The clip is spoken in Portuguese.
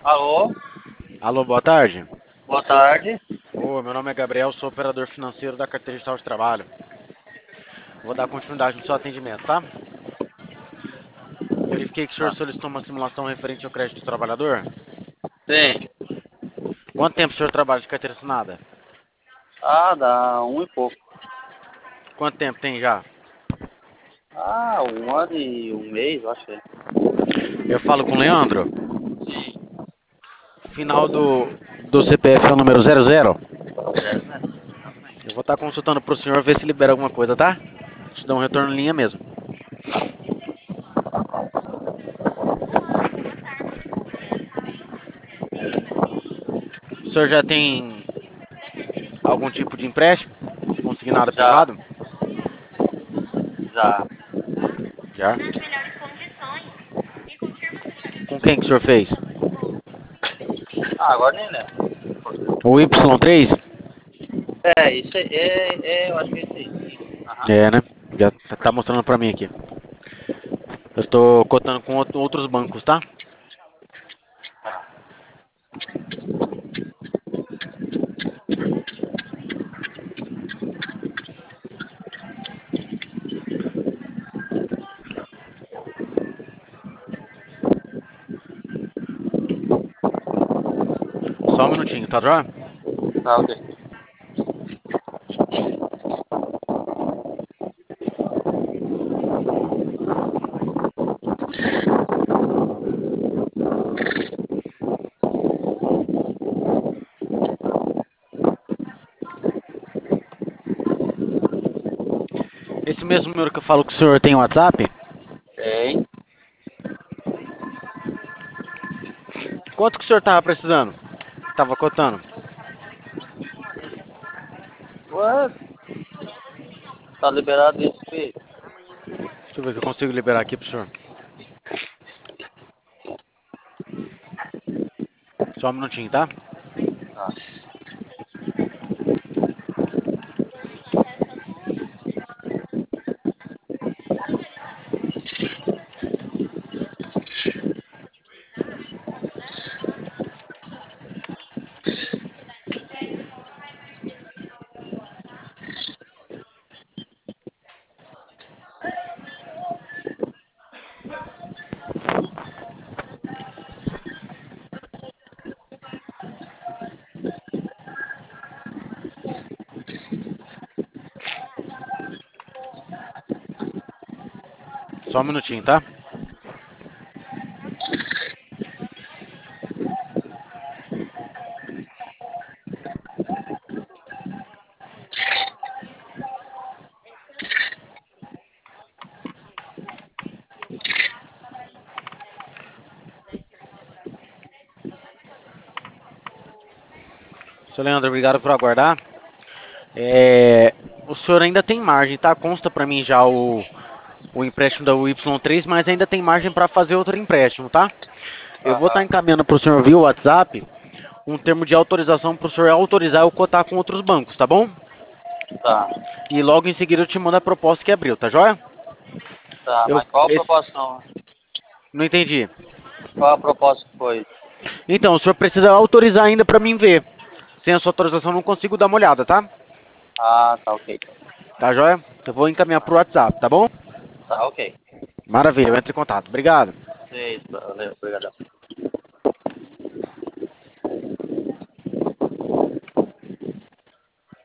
Alô, Alô, boa tarde. boa tarde. Ô, meu nome é Gabriel, sou operador financeiro da Carteira de Saúde de Trabalho. Vou dar continuidade no seu atendimento, tá? Verifiquei que o senhor Ah, solicitou uma simulação referente ao crédito do trabalhador. sim. Quanto tempo o senhor trabalha de carteira assinada? Dá um e pouco. Quanto tempo tem já? Um ano e um mês, eu acho que é. Eu falo com o Leandro. Final do CPF é o número 00. É, né? Eu vou estar consultando pro senhor ver se libera alguma coisa, tá? Te dá um retorno em linha mesmo. O senhor já tem algum tipo de empréstimo? Consignado Já, privado? já. Já. Com quem que o senhor fez? Agora nem lembro. O Y3? Isso aí, eu acho que é isso aí. Aham. É, né? Já tá mostrando pra mim aqui. Eu estou cotando com outros bancos, tá? Só um minutinho, tá, Joia? Tá, ok. Esse mesmo número que eu falo que o senhor tem WhatsApp, Tem. quanto que o senhor tava precisando? Tava cotando. Ué, tá liberado isso aí. Deixa eu ver se eu consigo liberar aqui pro senhor. Só um minutinho, tá? Tá. Só um minutinho, tá? Seu Leandro, obrigado por aguardar. O senhor ainda tem margem, tá? Consta pra mim já o empréstimo da Y3, mas ainda tem margem para fazer outro empréstimo, tá? Eu vou estar Aham. encaminhando para o senhor via WhatsApp um termo de autorização para o senhor autorizar eu cotar com outros bancos, tá bom? Tá. E logo em seguida eu te mando a proposta que abriu, tá joia? Tá, Eu, mas qual a esse, proposta? não entendi. Qual a proposta que foi? Então, o senhor precisa autorizar ainda para mim ver. Sem a sua autorização eu não consigo dar uma olhada, tá? Tá ok. Tá joia? Eu vou encaminhar pro WhatsApp, tá bom? Tá ok. Maravilha, eu entro em contato. Obrigado. Isso, valeu, obrigado.